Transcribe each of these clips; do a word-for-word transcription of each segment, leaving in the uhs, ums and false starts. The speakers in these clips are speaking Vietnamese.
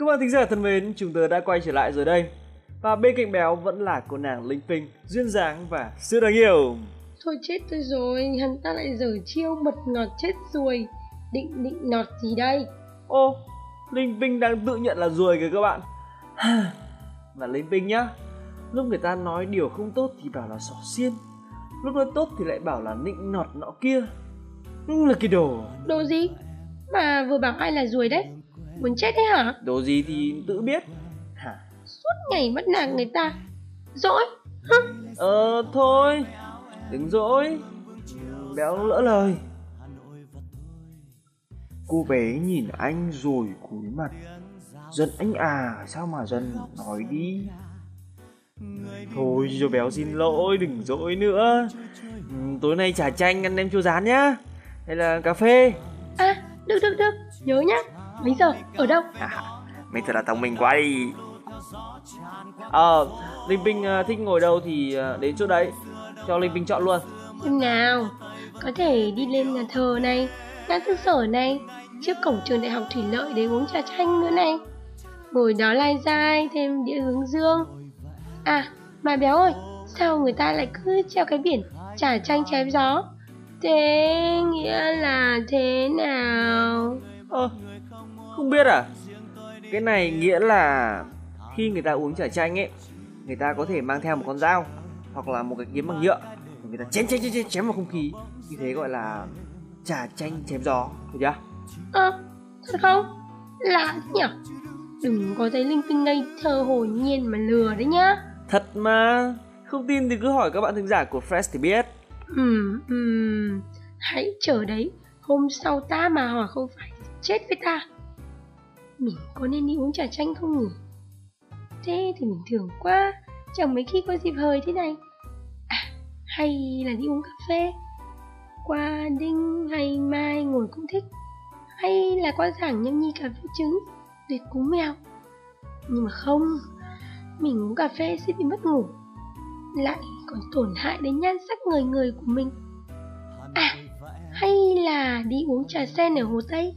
Các bạn thính giả thân mến, chúng tôi đã quay trở lại rồi đây. Và bên cạnh Béo vẫn là cô nàng linh tinh, duyên dáng và siêu đáng yêu. Thôi chết tôi rồi, hắn ta lại giở chiêu mật ngọt chết ruồi. Định định nọt gì đây? Ô, Linh Tinh đang tự nhận là ruồi kìa các bạn. Và Linh Tinh nhá, lúc người ta nói điều không tốt thì bảo là xỏ xiên, lúc nói tốt thì lại bảo là nịnh nọt nọ kia. Là cái đồ. Đồ gì? Mà vừa bảo ai là ruồi đấy? Muốn chết thế hả? Đồ gì thì tự biết. Hả? Suốt ngày bắt nạt người ta. Dỗi? Hả? Ờ thôi, đừng dỗi. Béo lỡ lời. Cô bé nhìn anh rồi cúi mặt. Giận anh à, sao mà giận, nói đi. Thôi cho Béo xin lỗi, đừng dỗi nữa. ừ, Tối nay trà chanh ăn nem chua rán nhá. Hay là cà phê. À, được được được, nhớ nhá. Mấy giờ, ở đâu? À, mày thật là thông minh quá đi. Ờ, Linh Tinh thích ngồi đâu thì đến chỗ đấy. Cho Linh Tinh chọn luôn. Xem nào, có thể đi lên nhà thờ này, nhà thư sở này, trước cổng trường đại học Thủy Lợi để uống trà chanh nữa này. Ngồi đó lai dai thêm đĩa hướng dương. À, mà Béo ơi, sao người ta lại cứ treo cái biển trà chanh chém gió? Thế nghĩa là thế nào? Ờ, không biết à? Cái này nghĩa là khi người ta uống trà chanh ấy, người ta có thể mang theo một con dao hoặc là một cái kiếm bằng nhựa, người ta chém chém chém chém vào không khí, như thế gọi là trà chanh chém gió, hiểu chưa? Ơ, à, thật không? Lạ nhỉ? Đừng có thấy Linh Tinh ngây thơ hồn nhiên mà lừa đấy nhá. Thật mà, không tin thì cứ hỏi các bạn thính giả của Fresh thì biết. Ừm, ừm, hãy chờ đấy, hôm sau ta mà hỏi không phải chết với ta. Mình có nên đi uống trà chanh không nhỉ? Thế thì mình thường quá, chẳng mấy khi có dịp hời thế này. À, hay là đi uống cà phê? Qua Đinh hay Mai ngồi cũng thích. Hay là qua Giảng nhâm nhi cà phê trứng, tuyệt cú mèo. Nhưng mà không, mình uống cà phê sẽ bị mất ngủ, lại còn tổn hại đến nhan sắc người người của mình. À, hay là đi uống trà sen ở Hồ Tây?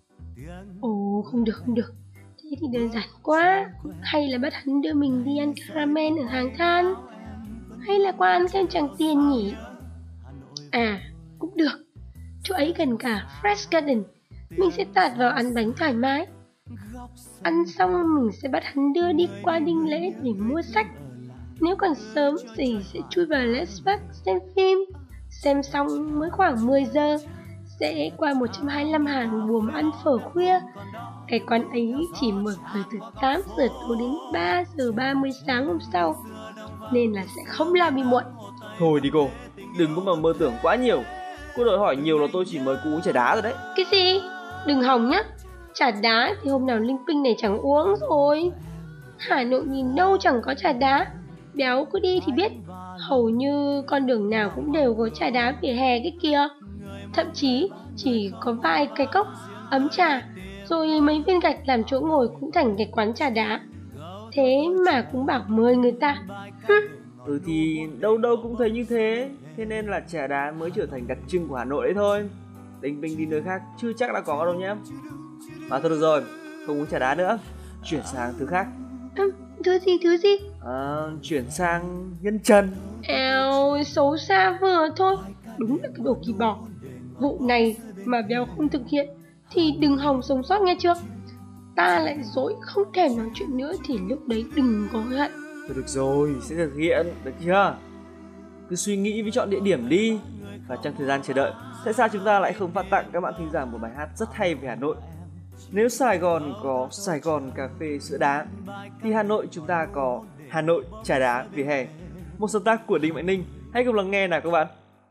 Ồ, không được không được, thế thì đơn giản quá. Hay là bắt hắn đưa mình đi ăn caramel ở hàng than? Hay là qua ăn kem Tràng Tiền nhỉ? À, cũng được, chỗ ấy gần cả Fresh Garden. Mình sẽ tạt vào ăn bánh thoải mái. Ăn xong mình sẽ bắt hắn đưa đi qua Đinh Lễ để mua sách. Nếu còn sớm thì sẽ chui vào Let's Park xem phim. Xem xong mới khoảng mười giờ, sẽ qua một trăm hai mươi lăm hàng buồm ăn phở khuya. Cái quán ấy chỉ mở cửa từ tám giờ tối đến ba giờ ba mươi sáng hôm sau, nên là sẽ không làm bị muộn. Thôi đi cô, đừng có mà mơ tưởng quá nhiều. Cô đòi hỏi nhiều là tôi chỉ mời cô uống trà đá rồi đấy. Cái gì? Đừng hòng nhá. Trà đá thì hôm nào Linh Tinh này chẳng uống rồi. Hà Nội nhìn đâu chẳng có trà đá. Béo cứ đi thì biết, hầu như con đường nào cũng đều có trà đá vỉa hè cái kia. Thậm chí chỉ có vài cái cốc, ấm trà, rồi mấy viên gạch làm chỗ ngồi cũng thành cái quán trà đá. Thế mà cũng bảo mời người ta. Ừ thì đâu đâu cũng thấy như thế. Thế nên là trà đá mới trở thành đặc trưng của Hà Nội đấy thôi. Linh Tinh đi nơi khác chưa chắc đã có đâu nhé. À thôi được rồi, không uống trà đá nữa, chuyển sang thứ khác. À, thứ gì thứ gì? À, chuyển sang nhân trần. Eo, xấu xa vừa thôi. Đúng là cái đồ kỳ bỏ. Vụ này mà Béo không thực hiện thì đừng hòng sống sót nghe chưa. Ta lại dối không thèm nói chuyện nữa thì lúc đấy đừng có hận. Thôi được rồi, sẽ thực hiện, được chưa? Cứ suy nghĩ với chọn địa điểm đi. Và trong thời gian chờ đợi, tại sao chúng ta lại không phát tặng các bạn thính giả một bài hát rất hay về Hà Nội? Nếu Sài Gòn có Sài Gòn cà phê sữa đá, thì Hà Nội chúng ta có Hà Nội trà đá vỉa hè. Một sáng tác của Đinh Mạnh Ninh. Hãy cùng lắng nghe nào các bạn.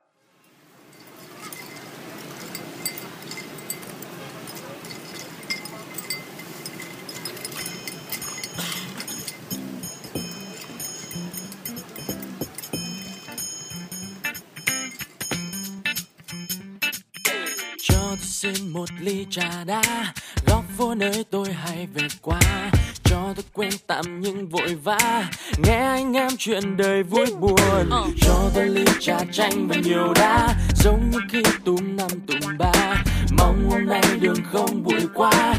Cho tôi xin một ly trà đá, góc phố nơi tôi hay về qua. Cho tôi quên tạm những vội vã, nghe anh em chuyện đời vui buồn. Cho tôi ly trà chanh và nhiều đá, giống như khi túm năm túm ba. Mong hôm nay đường không bụi quá,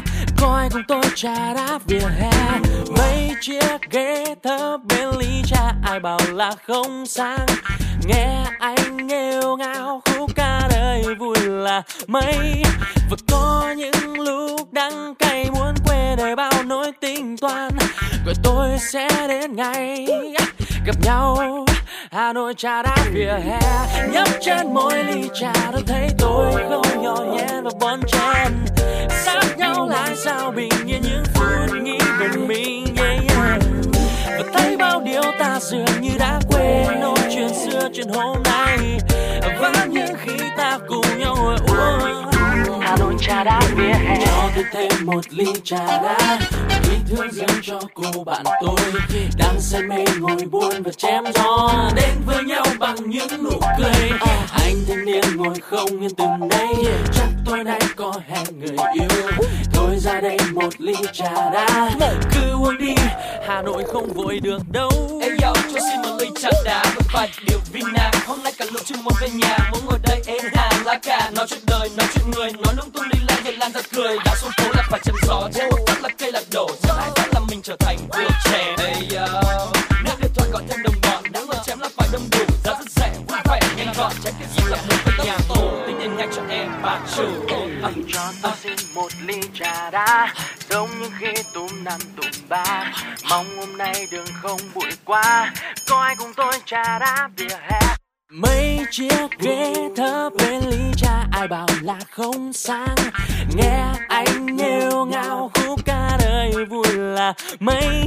có ai cùng tôi trà đá vỉa hè. Mấy chiếc ghế thấp bên ly trà, ai bảo là không sang. Nghe anh nghêu ngao khúc ca đời vui là mấy. Và có những lúc đắng cay muốn quên đời bao nỗi tính toán. Rồi tôi sẽ đến ngày gặp nhau Hà Nội trà đá vỉa hè. Nhấp trên mỗi ly trà tôi thấy tôi không nhỏ nhen và bon chen. Sát nhau lại sao bình yên những phút nghĩ về mình, yeah, yeah. Và thấy bao điều ta dường như đã quên nỗi chuyện xưa chuyện hôm nay. Và những khi ta cùng nhau ngồi uống Hà Nội trà đá vỉa hè. Cho tôi thêm một ly trà đá, ý thương dâng cho cô bạn tôi đang say mê ngồi buồn và chém gió. Đến với nhau bằng những nụ cười, anh thanh niên ngồi không yên từng đây. Chắc tối nay có hẹn người yêu, thôi ra đây một ly trà đá, cứ uống đi Hà Nội không vội được đâu. Ê yo, cho xin một ly trà đá với vài điều vina. Hôm nay cả lũ chưa muốn về nhà, muốn ngồi đây êm hàng lá cà, nói chuyện đời, nói chuyện người, nói lung tung đi lan về lan ra cười. Đã xuống phố là phải chém gió, chém một phát là cây là đổ, chẳng ai phát là mình trở thành vua trẻ. Ê yo, nếu điện thoại gọi thêm đồng bọn, đáng lời chém là phải đông đủ, giá rất rẻ, vui vẻ nhanh gọn, trái tim gì là muốn với nhà tù, tính tiền nhanh cho em bà chủ. Anh cho tôi xin một ly trà đá, giống như khi tụm năm tụm ba. Mong hôm nay đường không bụi quá, có ai cùng tôi trà đá vỉa hè. Mấy chiếc ghế thấp bên ly trà, ai bảo là không sang. Nghe anh nghêu ngao khúc ca đời vui là mấy.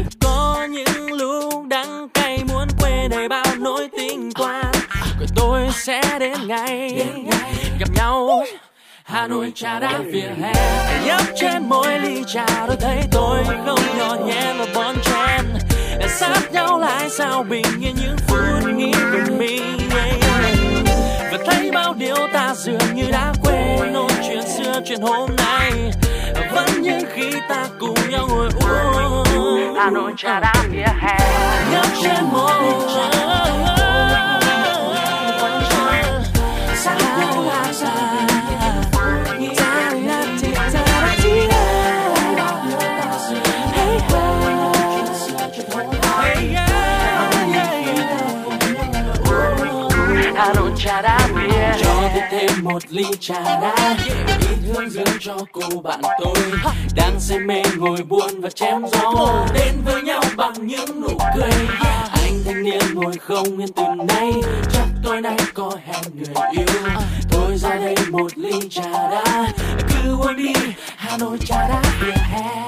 Có những lúc đắng cay muốn quên đầy bao nỗi tình toán. Rồi tôi sẽ đến ngày gặp nhau Hà Nội trà đá vỉa hè. Nhấp trên mỗi ly trà tôi thấy tôi không nhỏ nhen và bon chen. Sát nhau lại sao bình yên những phút nghĩ về mình, yeah, yeah. Và thấy bao điều ta dường như đã quên nỗi chuyện xưa chuyện hôm nay. Vẫn những khi ta cùng nhau ngồi uống Hà Nội trà đá vỉa hè. Nhấp trên mỗi ly trà sát nhau lại sao. Hà Nội trà đá vỉa. Cho tôi thêm một ly trà đá, ý thương dâng cho cô bạn tôi đang say mê ngồi buồn và chém gió. Đến với nhau bằng những nụ cười, anh thanh niên ngồi không yên từ nay. Chắc tối nay có hẹn người yêu, thôi ra đây một ly trà đá, cứ uống đi Hà Nội trà đá vỉa hè.